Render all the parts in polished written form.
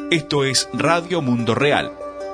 Esto es Radio Mundo Real.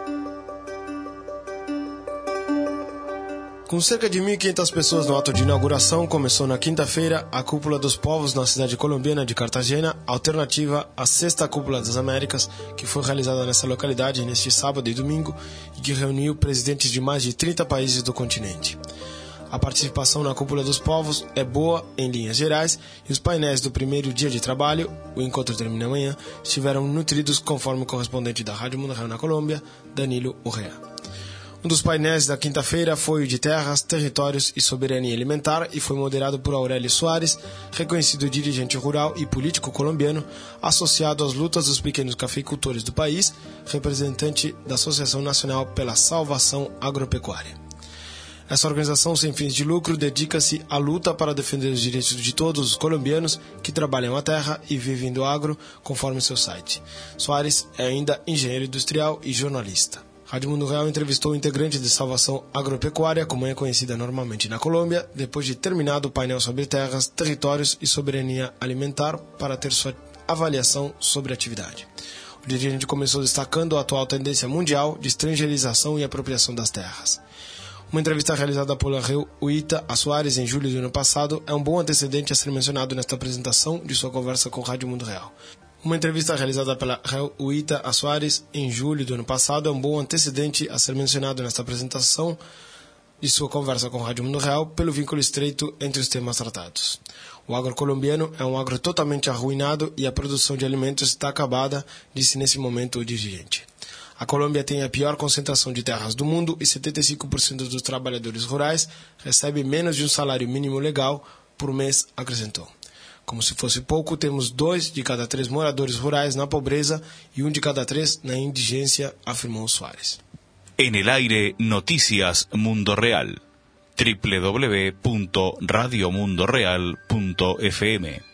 Com cerca de 1.500 pessoas no ato de inauguração, começou na quinta-feira a Cúpula dos Povos na cidade colombiana de Cartagena, alternativa à Sexta Cúpula das Américas, que foi realizada nessa localidade neste sábado e domingo e que reuniu presidentes de mais de 30 países do continente. A participação na Cúpula dos Povos é boa, em linhas gerais, e os painéis do primeiro dia de trabalho, o encontro termina amanhã, estiveram nutridos conforme o correspondente da Rádio Mundo Real na Colômbia, Danilo Urrea. Um dos painéis da quinta-feira foi o de terras, territórios e soberania alimentar e foi moderado por Aurélio Soares, reconhecido dirigente rural e político colombiano, associado às lutas dos pequenos cafeicultores do país, representante da Associação Nacional pela Salvação Agropecuária. Essa organização sem fins de lucro dedica-se à luta para defender os direitos de todos os colombianos que trabalham a terra e vivem do agro, conforme seu site. Soares é ainda engenheiro industrial e jornalista. Rádio Mundo Real entrevistou o integrante de Salvação Agropecuária, como é conhecida normalmente na Colômbia, depois de terminado o painel sobre terras, territórios e soberania alimentar para ter sua avaliação sobre a atividade. O dirigente começou destacando a atual tendência mundial de estrangeirização e apropriação das terras. Uma entrevista realizada por Reu Uita a Soares em julho do ano passado é um bom antecedente a ser mencionado nesta apresentação de sua conversa com Rádio Mundo Real. Uma entrevista realizada pela Reu Uita a Soares em julho do ano passado é um bom antecedente a ser mencionado nesta apresentação de sua conversa com Rádio Mundo Real pelo vínculo estreito entre os temas tratados. O agro colombiano é um agro totalmente arruinado e a produção de alimentos está acabada, disse nesse momento o dirigente. A Colômbia tem a pior concentração de terras do mundo e 75% dos trabalhadores rurais recebem menos de um salário mínimo legal por mês, acrescentou. Como se fosse pouco, temos 2 de cada 3 moradores rurais na pobreza e 1 de cada 3 na indigência, afirmou Soares. En el aire, Noticias Mundo Real. www.radiomundoreal.fm